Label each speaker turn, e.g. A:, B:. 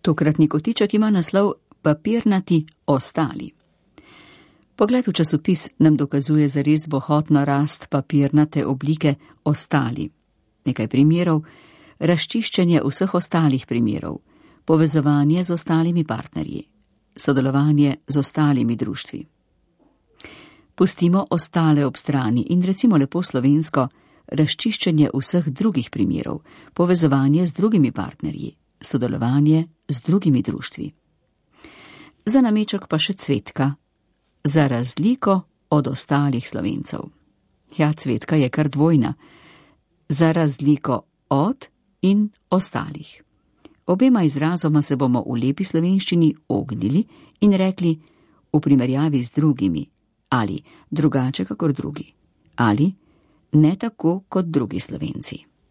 A: Tokratni kotiček ima naslov Papirnati ostali. Pogled v časopis nam dokazuje zares bohotno rast papirnate oblike ostali. Nekaj primerov, razčiščenje vseh ostalih primerov, povezovanje z ostalimi partnerji, sodelovanje z ostalimi društvi. Pustimo ostale ob strani in recimo lepo slovensko razčiščenje vseh drugih primerov, povezovanje z drugimi partnerji, sodelovanje z drugimi društvi. Za nameček pa še cvetka, za razliko od ostalih Slovencev. Ja, cvetka je kar dvojna, za razliko od in ostalih. Obema izrazoma se bomo v lepi slovenščini ognili in rekli v primerjavi z drugimi, ali drugače kakor drugi, ali ne tako kot drugi Slovenci.